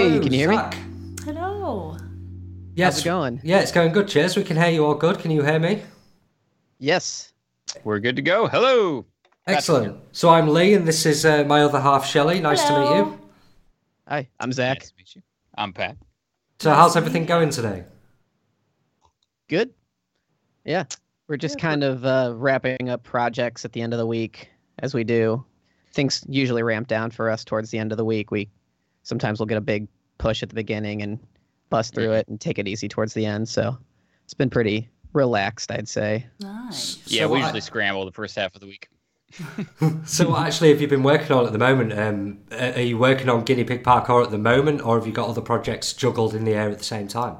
Hey, can you hear me? Zach. Hello. How's it going? Yeah, it's going good. Cheers. We can hear you all good. Can you hear me? Yes. We're good to go. Hello. Excellent. So I'm Lee, and this is my other half, Shelley. Nice to meet Hello. you. Hi, I'm Zach. Nice to meet you. I'm Pat. So how's everything going today? Good. Yeah. We're just kind of wrapping up projects at the end of the week, as we do. Things usually ramp down for us towards the end of the week. Sometimes we'll get a big push at the beginning and bust through it and take it easy towards the end. So it's been pretty relaxed, I'd say. Nice. Yeah, So we I- usually scramble the first half of the week. So what actually have you been working on at the moment? Are you working on Guinea Pig Parkour at the moment, or have you got other projects juggled in the air at the same time?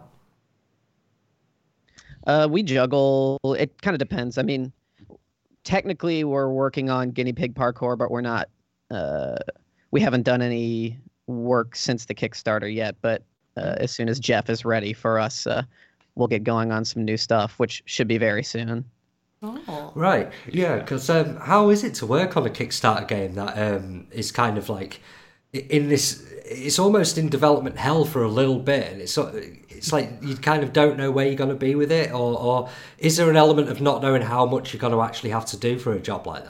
We juggle. It kind of depends. I mean, technically we're working on Guinea Pig Parkour, but we're not. We haven't done any work since the Kickstarter yet. But as soon as Jeff is ready for us, we'll get going on some new stuff, which should be very soon. Oh. Right, yeah, because how is it to work on a Kickstarter game that is kind of like in this? It's almost in development hell for a little bit, and it's like you kind of don't know where you're going to be with it, or is there an element of not knowing how much you're going to actually have to do for a job like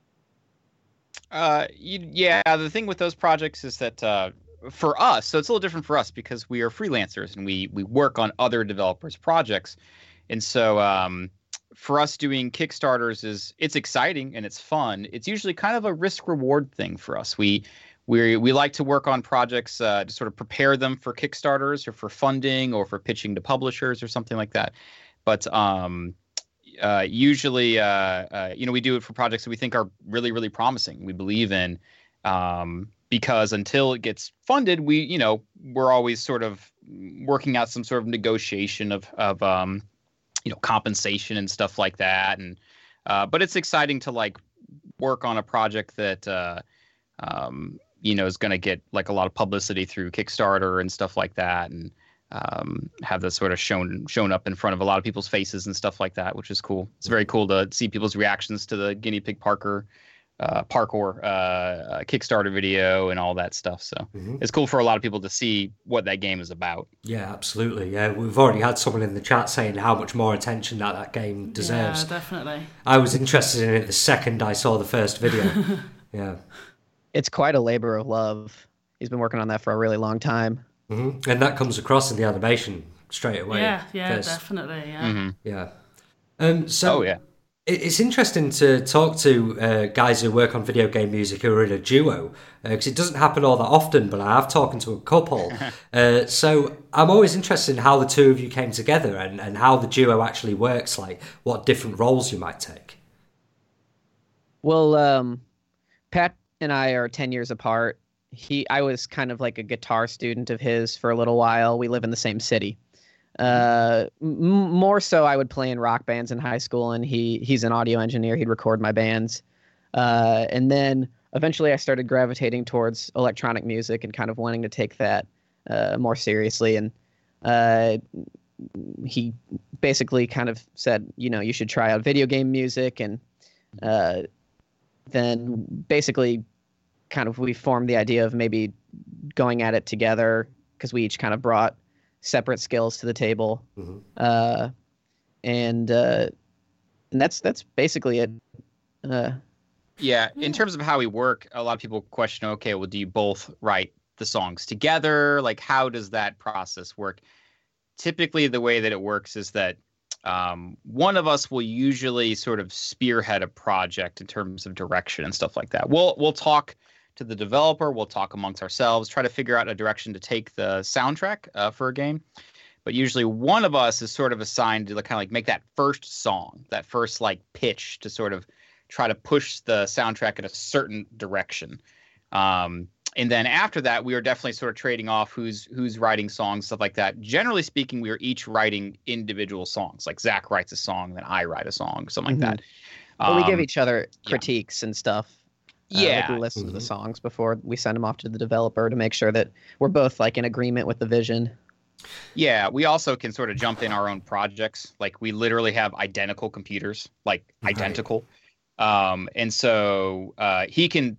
that? Yeah, the thing with those projects is that for us, so it's a little different for us because we are freelancers and we work on other developers' projects, and so for us doing Kickstarters it's exciting and it's fun. It's usually kind of a risk reward thing for us. We like to work on projects to sort of prepare them for Kickstarters or for funding or for pitching to publishers or something like that. But usually, we do it for projects that we think are really, really promising. We believe in, because until it gets funded, we're always sort of working out some sort of negotiation of compensation and stuff like that. And but it's exciting to like work on a project that is going to get like a lot of publicity through Kickstarter and stuff like that, and have this sort of shown up in front of a lot of people's faces and stuff like that, which is cool. It's very cool to see people's reactions to the Guinea Pig Parkour Kickstarter video and all that stuff. So it's cool for a lot of people to see what that game is about. Yeah, absolutely. Yeah, we've already had someone in the chat saying how much more attention that game deserves. Yeah, definitely. I was interested in it the second I saw the first video. Yeah. It's quite a labor of love. He's been working on that for a really long time. And that comes across in the animation straight away. Yeah, first. definitely. Yeah. Yeah. So Oh yeah. it's interesting to talk to guys who work on video game music who are in a duo, because it doesn't happen all that often, but I have talked to a couple. So I'm always interested in how the two of you came together and how the duo actually works, like what different roles you might take. Well, Pat and I are 10 years apart. I was kind of like a guitar student of his for a little while. We live in the same city. More so, I would play in rock bands in high school, and he's an audio engineer. He'd record my bands. And then eventually I started gravitating towards electronic music and kind of wanting to take that more seriously. And he basically kind of said, you should try out video game music. And then basically kind of we formed the idea of maybe going at it together, because we each kind of brought separate skills to the table. And that's basically it. Yeah, in terms of how we work, a lot of people question, okay, well, do you both write the songs together? Like, how does that process work? Typically, the way that it works is that one of us will usually sort of spearhead a project in terms of direction and stuff like that. We'll talk to the developer, we'll talk amongst ourselves, try to figure out a direction to take the soundtrack for a game. But usually one of us is sort of assigned to kind of like make that first song, that first like pitch to sort of try to push the soundtrack in a certain direction. And then after that, we are definitely sort of trading off who's writing songs, stuff like that. Generally speaking, we are each writing individual songs. Like Zach writes a song, then I write a song, something like that. But we give each other critiques and stuff. Yeah. We listen to the songs before we send them off to the developer to make sure that we're both like in agreement with the vision. Yeah, we also can sort of jump in our own projects. Like we literally have identical computers, like identical. And so he can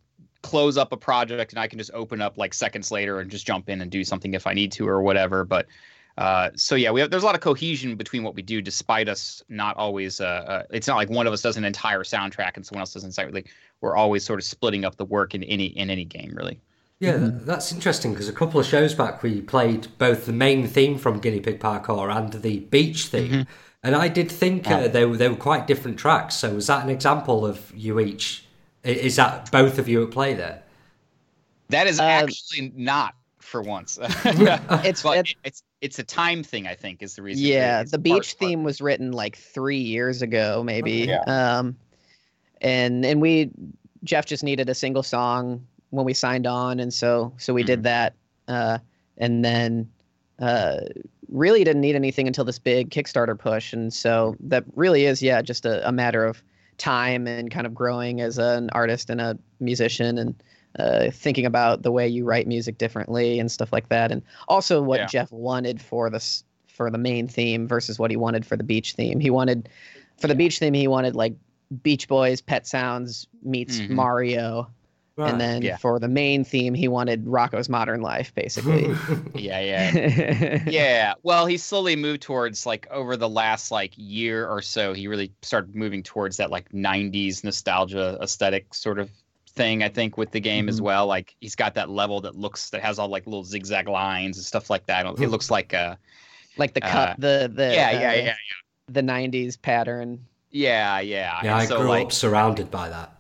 close up a project and I can just open up like seconds later and just jump in and do something if I need to or whatever. But so yeah, there's a lot of cohesion between what we do, despite us not always. It's not like one of us does an entire soundtrack and someone else does an entire. Like, we're always sort of splitting up the work in any game, really. Yeah, that's interesting because a couple of shows back we played both the main theme from Guinea Pig Parkour and the beach theme, and I did think they were quite different tracks. So was that an example of you each? Is that both of you at play there? That is actually not for once. It's a time thing, I think, is the reason. Yeah, the beach theme was written like 3 years ago, maybe. Yeah. And Jeff just needed a single song when we signed on, and so we did that, and then really didn't need anything until this big Kickstarter push, and so that really is just a matter of time and kind of growing as an artist and a musician, and thinking about the way you write music differently and stuff like that, and also what Jeff wanted for the main theme versus what he wanted for the beach theme. For the beach theme, he wanted like Beach Boys, Pet Sounds meets Mario. Right. And then for the main theme, he wanted Rocko's Modern Life, basically. Yeah. Well, he slowly moved towards, like, over the last like year or so, he really started moving towards that like 90s nostalgia aesthetic sort of thing, I think, with the game as well. Like, he's got that level that has all like little zigzag lines and stuff like that. It looks like the cut, the 90s pattern. Yeah. I grew up surrounded by that.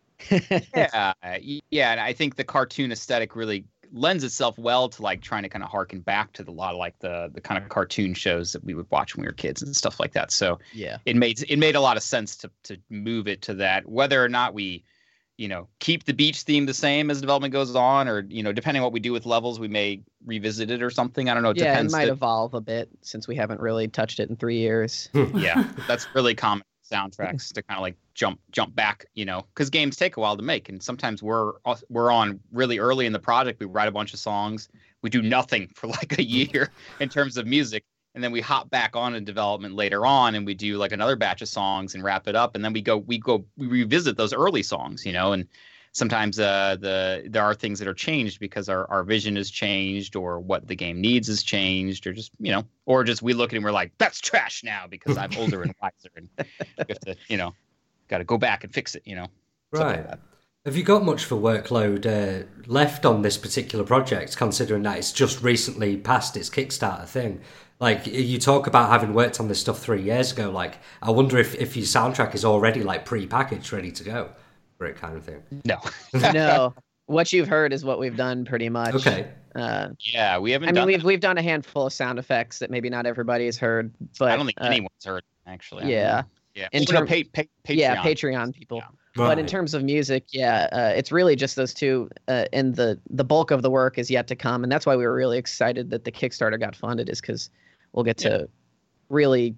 And I think the cartoon aesthetic really lends itself well to like trying to kind of harken back to a lot of like the kind of cartoon shows that we would watch when we were kids and stuff like that. So it made a lot of sense to move it to that. Whether or not we, keep the beach theme the same as development goes on, or depending on what we do with levels, we may revisit it or something. I don't know. It depends. It might evolve a bit since we haven't really touched it in 3 years. That's really common. Soundtracks to kind of like jump back, because games take a while to make, and sometimes we're on really early in the project. We write a bunch of songs, we do nothing for like a year in terms of music, and then we hop back on in development later on, and we do like another batch of songs and wrap it up, and then we revisit those early songs, and sometimes there are things that are changed because our vision has changed, or what the game needs has changed, or just we look at it and we're like, that's trash now because I'm older and wiser, and we have to got to go back and fix it, Right. Like, have you got much of a workload left on this particular project, considering that it's just recently passed its Kickstarter thing? Like, you talk about having worked on this stuff 3 years ago. Like, I wonder if your soundtrack is already like pre-packaged, ready to go. It kind of thing. No. What you've heard is what we've done pretty much. Okay. We haven't. We've done a handful of sound effects that maybe not everybody has heard, but I don't think anyone's heard actually. Yeah. In terms Patreon people. Yeah. Right. But in terms of music, it's really just those two, and the bulk of the work is yet to come, and that's why we were really excited that the Kickstarter got funded, is because we'll get to really,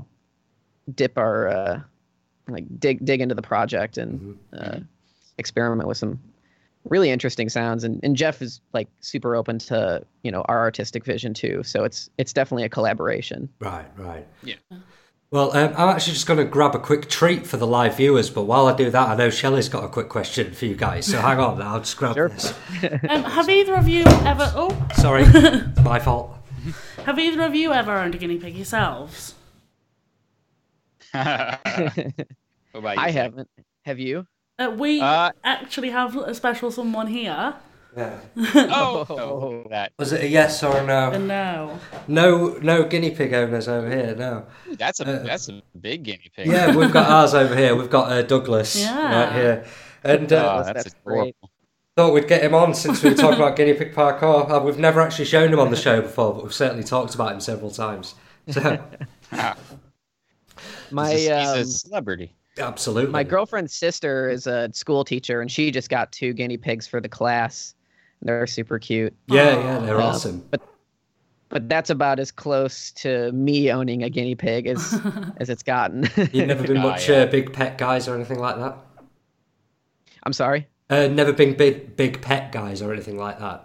dip our. Dig into the project and experiment with some really interesting sounds, and Jeff is like super open to our artistic vision too, so it's definitely a collaboration. Right. Yeah. Well, I'm actually just going to grab a quick treat for the live viewers, but while I do that, I know Shelley's got a quick question for you guys, so hang on, I'll just grab this. Have either of you ever... Oh! Sorry, my fault. Have either of you ever owned a guinea pig yourselves? What about you, I haven't. Have you? We actually have a special someone here. Yeah. That. Was it a yes or a no? No guinea pig owners over here. No. Ooh, that's a big guinea pig. Yeah, we've got ours over here. We've got Douglas right here, and that's great. Thought we'd get him on since we were talking about guinea pig parkour. We've never actually shown him on the show before, but we've certainly talked about him several times. So. He's a celebrity. Absolutely. My girlfriend's sister is a school teacher, and she just got 2 guinea pigs for the class. They're super cute. Yeah, they're awesome. But that's about as close to me owning a guinea pig as it's gotten. You've never been much big pet guys or anything like that? I'm sorry? Never been big pet guys or anything like that?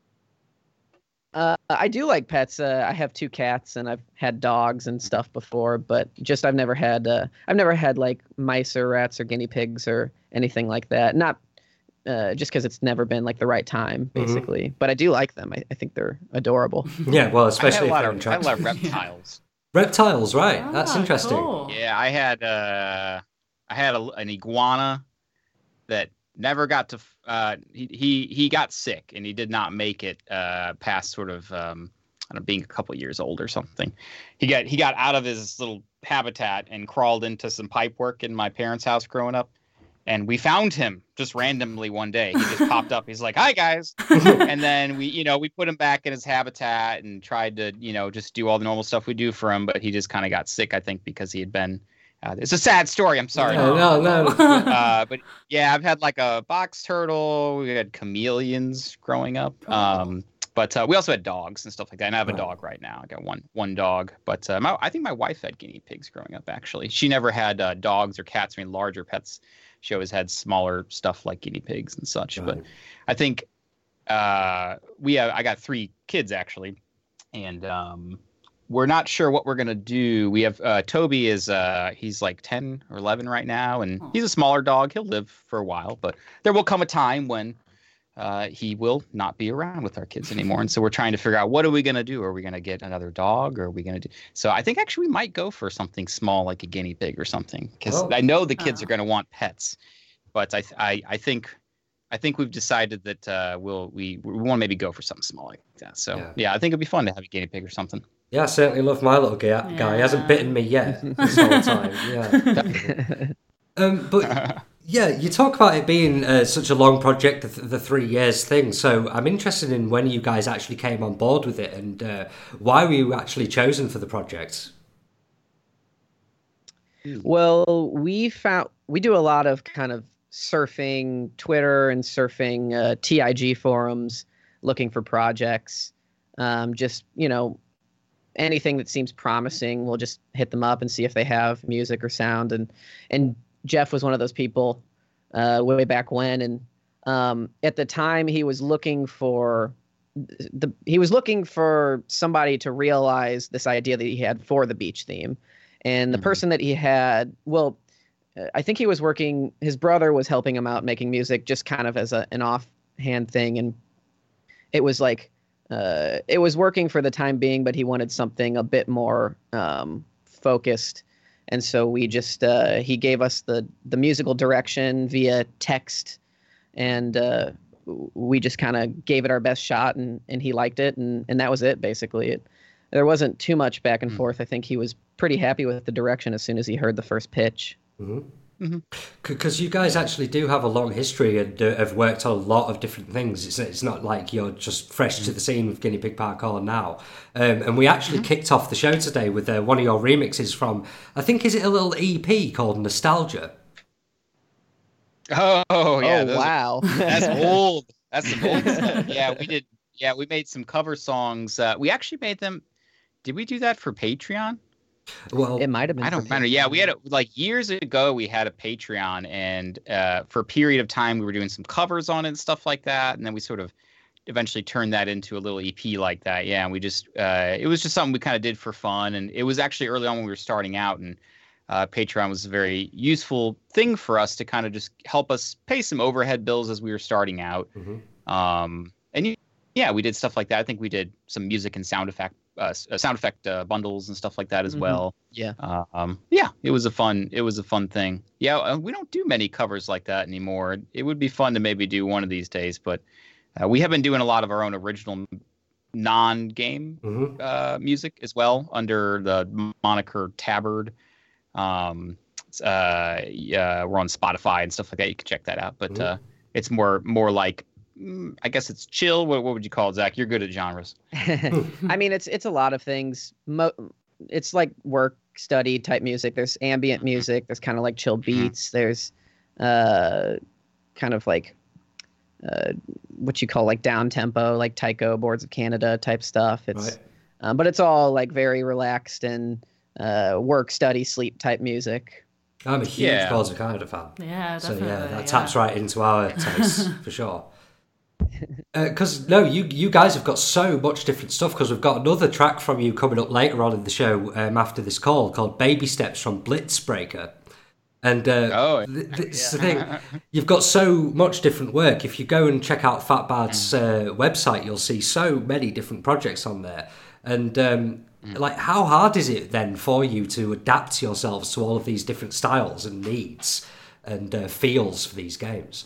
I do like pets. I have 2 cats, and I've had dogs and stuff before, but just I've never had like mice or rats or guinea pigs or anything like that. Not just because it's never been like the right time, basically. But I do like them. I think they're adorable. Yeah, well, especially if I they're on had tracks. a lot of reptiles. Reptiles, right? That's Ah, interesting. cool. Yeah, I had an iguana that never got to. He got sick and he did not make it past sort of I don't know, being a couple years old or something. He got out of his little habitat and crawled into some pipe work in my parents' house growing up. And we found him just randomly one day. He just popped up. He's like, "Hi guys," and then we put him back in his habitat and tried to just do all the normal stuff we do for him. But he just kind of got sick, I think, because he had been. It's a sad story. I'm sorry. No. But yeah, I've had like a box turtle. We had chameleons growing up. But we also had dogs and stuff like that. And I have a dog right now. I got one dog. But I think my wife had guinea pigs growing up. Actually, she never had dogs or cats. I mean, larger pets. She always had smaller stuff like guinea pigs and such. Right. But I think I got 3 kids actually, and we're not sure what we're gonna do. We have Toby he's like 10 or 11 right now, and he's a smaller dog. He'll live for a while, but there will come a time when he will not be around with our kids anymore. And so we're trying to figure out, what are we going to do? Are we going to get another dog, or are we going to do? So I think actually we might go for something small, like a guinea pig or something, because I know the kids are going to want pets. But I think we've decided that we want to maybe go for something small like that. So yeah, I think it'd be fun to have a guinea pig or something. Yeah, I certainly love my little guy. He hasn't bitten me yet this whole time. Yeah. But yeah, you talk about it being such a long project, the 3 years thing. So I'm interested in when you guys actually came on board with it, and why were you actually chosen for the project? Well, we do a lot of kind of surfing Twitter and surfing TIG forums, looking for projects. Just anything that seems promising, we'll just hit them up and see if they have music or sound. And Jeff was one of those people way back when, and at the time he was looking for somebody to realize this idea that he had for the beach theme. And the person that he had, I think he was working, his brother was helping him out making music just kind of as an offhand thing, and it was like it was working for the time being, but he wanted something a bit more focused. And so we just he gave us the musical direction via text, and we just kind of gave it our best shot, and he liked it, and that was it, basically. There wasn't too much back and forth. I think he was pretty happy with the direction as soon as he heard the first pitch. Because you guys actually do have a long history and have worked on a lot of different things. It's not like you're just fresh to the scene with Guinea Pig Parkour now. And we actually kicked off the show today with one of your remixes from, I think, is it a little EP called Nostalgia? Oh yeah! Wow, that's old. That's some old stuff. Yeah, we did. Yeah, we made some cover songs. We actually made them. Did we do that for Patreon? Well, it might have been. I don't remember. Yeah, we had years ago. We had a Patreon, and for a period of time, we were doing some covers on it and stuff like that. And then we sort of eventually turned that into a little EP like that. Yeah, and we just it was just something we kind of did for fun. And it was actually early on when we were starting out, and Patreon was a very useful thing for us to kind of just help us pay some overhead bills as we were starting out. And yeah, we did stuff like that. I think we did some music and sound effect bundles and stuff like that as well. Yeah. Yeah, it was a fun thing. Yeah, we don't do many covers like that anymore. It would be fun to maybe do one of these days, but we have been doing a lot of our own original non-game music as well under the moniker Tabard. We're on Spotify and stuff like that. You can check that out, but it's more like, I guess it's chill. What would you call it, Zach? You're good at genres. I mean, it's a lot of things. It's like work study type music. There's ambient music. There's kind of like chill beats. There's kind of like what you call like down tempo, like Tycho, Boards of Canada type stuff. It's but it's all like very relaxed and work, study, sleep type music. I'm a huge Boards of Canada fan. Yeah, definitely. So yeah, that taps right into our taste for sure. Because you guys have got so much different stuff, because we've got another track from you coming up later on in the show after this call called Baby Steps from Blitzbreaker. And this is the thing. You've got so much different work. If you go and check out Fat Bad's website, you'll see so many different projects on there. And like, how hard is it then for you to adapt yourselves to all of these different styles and needs and feels for these games?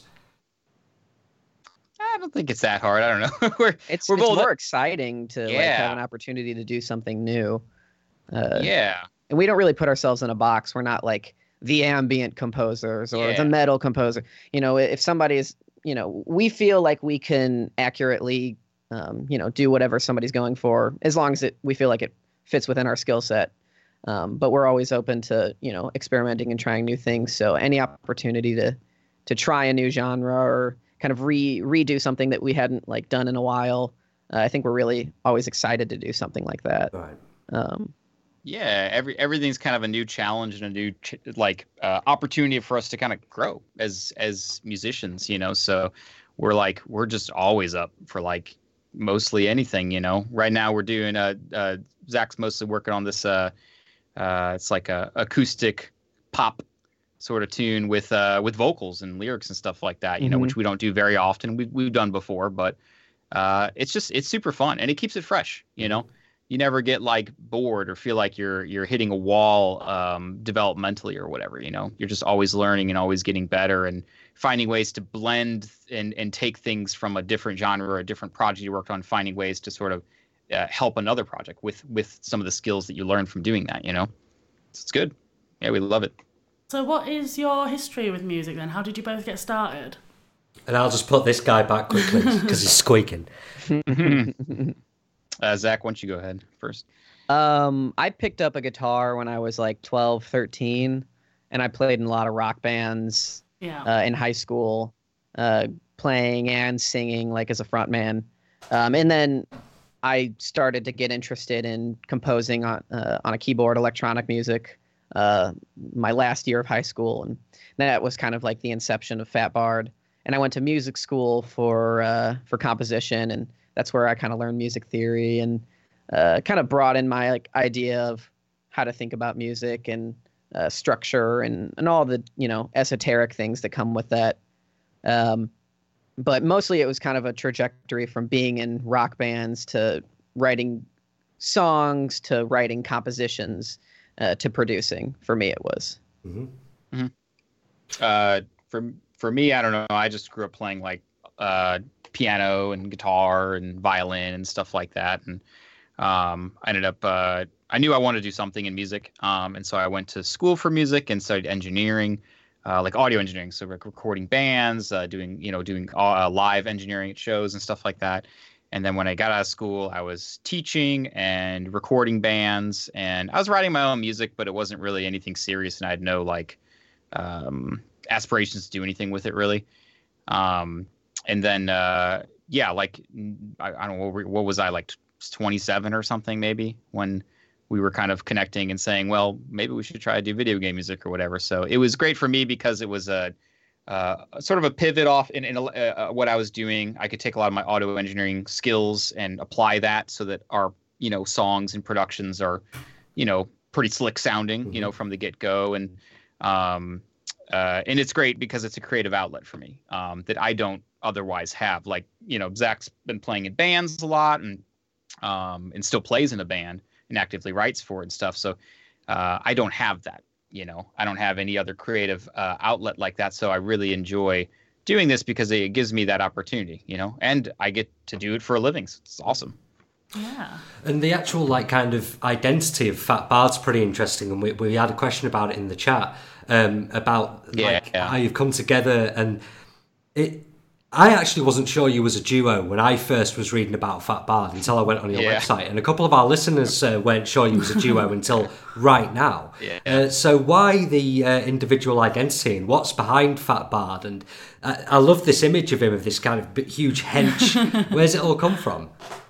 I don't think it's that hard. I don't know. It's both more exciting to like have an opportunity to do something new. Yeah. And we don't really put ourselves in a box. We're not like the ambient composers or the metal composer. You know, if somebody is, you know, we feel like we can accurately, you know, do whatever somebody's going for as long as we feel like it fits within our skill set. But we're always open to, you know, experimenting and trying new things. So any opportunity to try a new genre or kind of redo something that we hadn't like done in a while, I think we're really always excited to do something like that. Right. Yeah, everything's kind of a new challenge and a new opportunity for us to kind of grow as musicians, you know. So we're just always up for like mostly anything, you know. Right now we're doing Zach's mostly working on this it's like a acoustic pop sort of tune with vocals and lyrics and stuff like that, you know, which we don't do very often. We've done before, but it's super fun and it keeps it fresh, you know. You never get like bored or feel like you're hitting a wall developmentally or whatever, you know. You're just always learning and always getting better and finding ways to blend and take things from a different genre or a different project you worked on, finding ways to sort of help another project with some of the skills that you learned from doing that, you know. So it's good. Yeah, we love it. So what is your history with music then? How did you both get started? And I'll just put this guy back quickly because he's squeaking. Zach, why don't you go ahead first? I picked up a guitar when I was like 12, 13, and I played in a lot of rock bands in high school, playing and singing like as a front man. And then I started to get interested in composing on a keyboard, electronic music, my last year of high school. And that was kind of like the inception of Fat Bard. And I went to music school for composition, and that's where I kind of learned music theory and kind of brought in my like idea of how to think about music and structure and all the, you know, esoteric things that come with that. But mostly it was kind of a trajectory from being in rock bands to writing songs to writing compositions to producing. For me, it was. Mm-hmm. For me, I don't know. I just grew up playing like piano and guitar and violin and stuff like that. And I ended up, I knew I wanted to do something in music. And so I went to school for music and studied engineering, like audio engineering. So like recording bands, doing live engineering at shows and stuff like that. And then when I got out of school, I was teaching and recording bands, and I was writing my own music, but it wasn't really anything serious. And I had no like aspirations to do anything with it really. And then, like, I don't know, what was I, like 27 or something maybe, when we were kind of connecting and saying, well, maybe we should try to do video game music or whatever. So it was great for me because it was a sort of a pivot off in what I was doing. I could take a lot of my audio engineering skills and apply that so that our, you know, songs and productions are, you know, pretty slick sounding, you know, from the get-go. And it's great because it's a creative outlet for me that I don't otherwise have. Like, you know, Zach's been playing in bands a lot and still plays in a band and actively writes for it and stuff. So I don't have that, you know. I don't have any other creative outlet like that. So I really enjoy doing this because it gives me that opportunity, you know, and I get to do it for a living. So it's awesome. Yeah. And the actual like kind of identity of Fat Bard's pretty interesting, and we had a question about it in the chat about how you've come together. And I actually wasn't sure you was a duo when I first was reading about Fat Bard until I went on your website, and a couple of our listeners weren't sure you was a duo until right now. So why the individual identity and what's behind Fat Bard? And I love this image of him, of this kind of huge hench. Where's it all come from?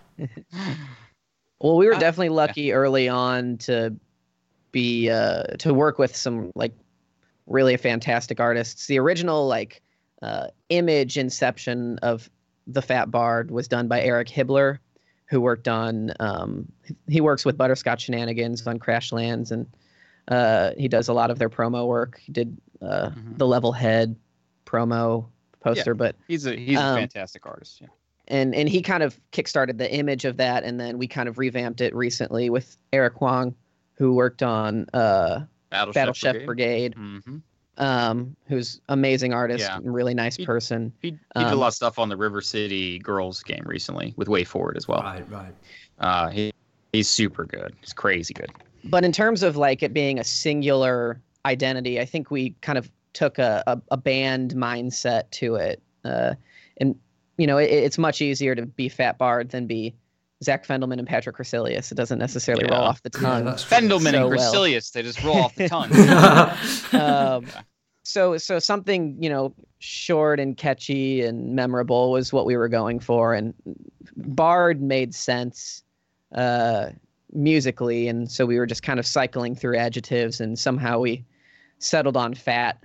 Well, we were definitely lucky early on to be to work with some like really fantastic artists. The original like image inception of the Fat Bard was done by Eric Hibbler, who worked on he works with Butterscotch Shenanigans on Crashlands, and he does a lot of their promo work. He did the Level Head promo poster, but he's a fantastic artist. Yeah. And he kind of kickstarted the image of that, and then we kind of revamped it recently with Eric Wong, who worked on Battle Chef Brigade. Who's amazing artist and really nice person. He did a lot of stuff on the River City Girls game recently with Way Forward as well. Right. He's super good. He's crazy good. But in terms of like it being a singular identity, I think we kind of took a band mindset to it. And, you know, it's much easier to be Fat Bard than be Zach Fendelman and Patrick Crecilius. It doesn't necessarily roll off the tongue. Fendelman and Crecilius, they just roll off the tongue. So something, you know, short and catchy and memorable was what we were going for. And Bard made sense musically. And so we were just kind of cycling through adjectives, and somehow we settled on Fat.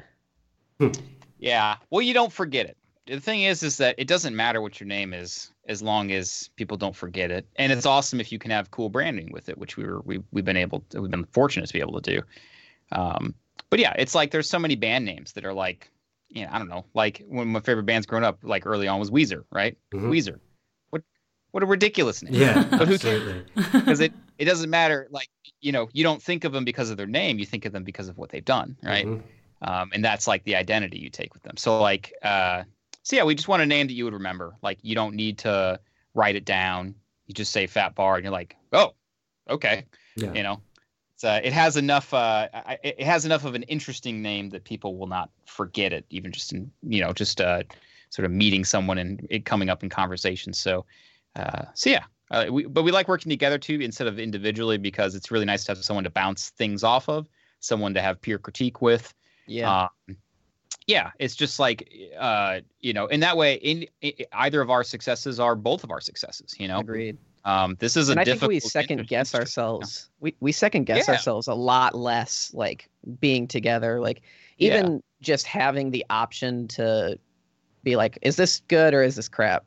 Yeah. Well, you don't forget it. The thing is that it doesn't matter what your name is as long as people don't forget it. And it's awesome if you can have cool branding with it, which we've been fortunate to be able to do. But yeah, it's like there's so many band names that are like, you know, I don't know, like one of my favorite bands growing up, like early on, was Weezer, right? Weezer. What a ridiculous name. Yeah, but who absolutely. Because it doesn't matter. Like, you know, you don't think of them because of their name. You think of them because of what they've done, right? And that's like the identity you take with them. So like, so yeah, we just want a name that you would remember. Like, you don't need to write it down. You just say Fat Bard, and you're like, oh, okay. Yeah. You know, it has enough. It has enough of an interesting name that people will not forget it, even just in, you know, just sort of meeting someone and it coming up in conversation. So yeah. But we like working together too, instead of individually, because it's really nice to have someone to bounce things off of, someone to have peer critique with. Yeah. Yeah, it's just like, you know, in that way, either of our successes are both of our successes, you know? Agreed. This is a and I difficult... think we second guess ourselves. Yeah. We second guess ourselves a lot less, like being together, like even just having the option to be like, is this good or is this crap?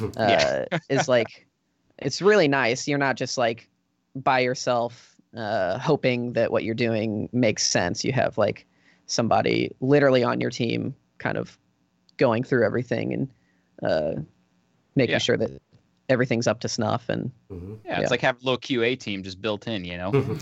Is like, it's really nice. You're not just like by yourself, hoping that what you're doing makes sense. You have like somebody literally on your team kind of going through everything and making sure that everything's up to snuff. And it's like having a little QA team just built in, you know.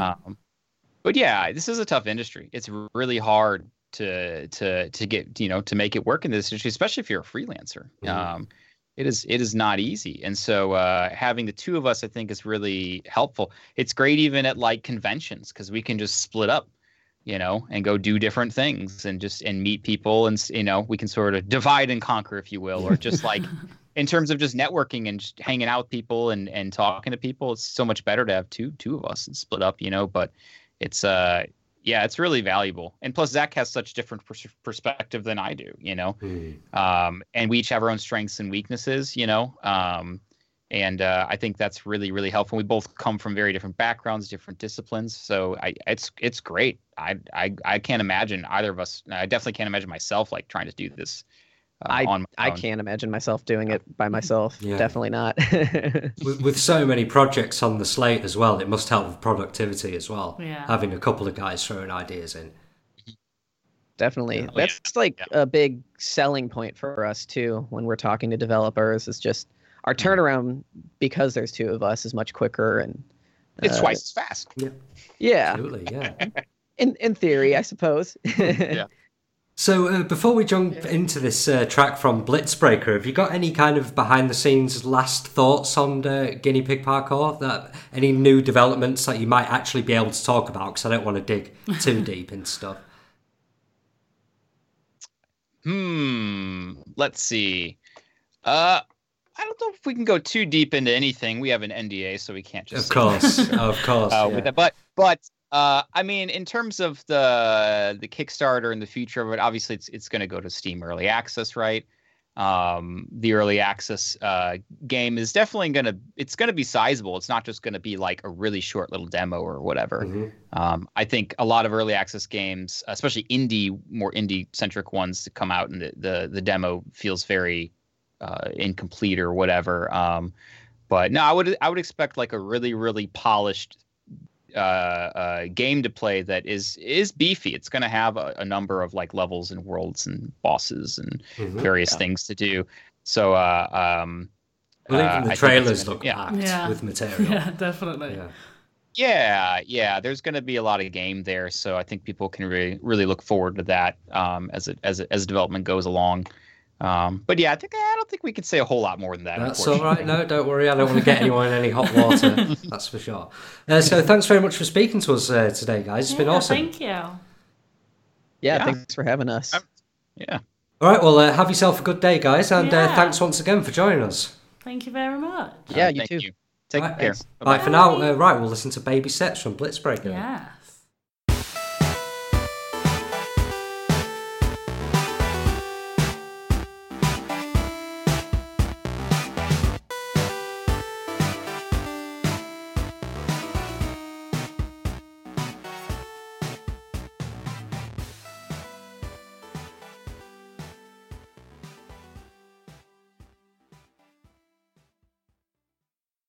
But yeah, this is a tough industry. It's really hard to get, you know, to make it work in this industry, especially if you're a freelancer. It is not easy. And so having the two of us, I think, is really helpful. It's great even at like conventions, because we can just split up, you know, and go do different things and meet people, and, you know, we can sort of divide and conquer, if you will, or just like in terms of just networking and just hanging out with people and talking to people. It's so much better to have two of us and split up, you know, but it's it's really valuable. And plus Zach has such different perspective than I do, you know, and we each have our own strengths and weaknesses, you know, and I think that's really, really helpful. We both come from very different backgrounds, different disciplines. So it's great. I can't imagine either of us. I definitely can't imagine myself like trying to do this on my own. I can't imagine myself doing it by myself. Definitely not. with so many projects on the slate as well, it must help with productivity as well. Yeah. Having a couple of guys throwing ideas in. Definitely. That's a big selling point for us too when we're talking to developers, is just our turnaround, because there's two of us, is much quicker, and it's twice as fast. Yeah. Absolutely, yeah. In theory, I suppose. Yeah. So before we jump into this track from Blitzbreaker, have you got any kind of behind-the-scenes last thoughts on Guinea Pig Parkour? Any new developments that you might actually be able to talk about? Because I don't want to dig too deep into stuff. Let's see. I don't know if we can go too deep into anything. We have an NDA, so we can't just... Of course. With that. But I mean, in terms of the Kickstarter and the future of it, obviously it's going to go to Steam Early Access, right? The Early Access game is definitely going to be sizable. It's not just going to be like a really short little demo or whatever. I think a lot of Early Access games, especially more indie-centric ones, to come out, and the demo feels very incomplete or whatever. But no, I would expect like a really, really polished game to play that is beefy. It's going to have a number of like levels and worlds and bosses and various things to do. So well, even the trailers look packed with material. Yeah, definitely. Yeah. There's going to be a lot of game there, so I think people can really look forward to that as development goes along. But yeah, I don't think we can say a whole lot more than that. That's all right. No, don't worry. I don't want to get anyone in any hot water. That's for sure. So thanks very much for speaking to us today, guys. It's been awesome. Thank you. Yeah, thanks for having us. Yeah. All right. Well, have yourself a good day, guys, and thanks once again for joining us. Thank you very much. Yeah, you too. Take care. Bye for now. Right, we'll listen to Baby Steps from Blitzbreaker. Yeah.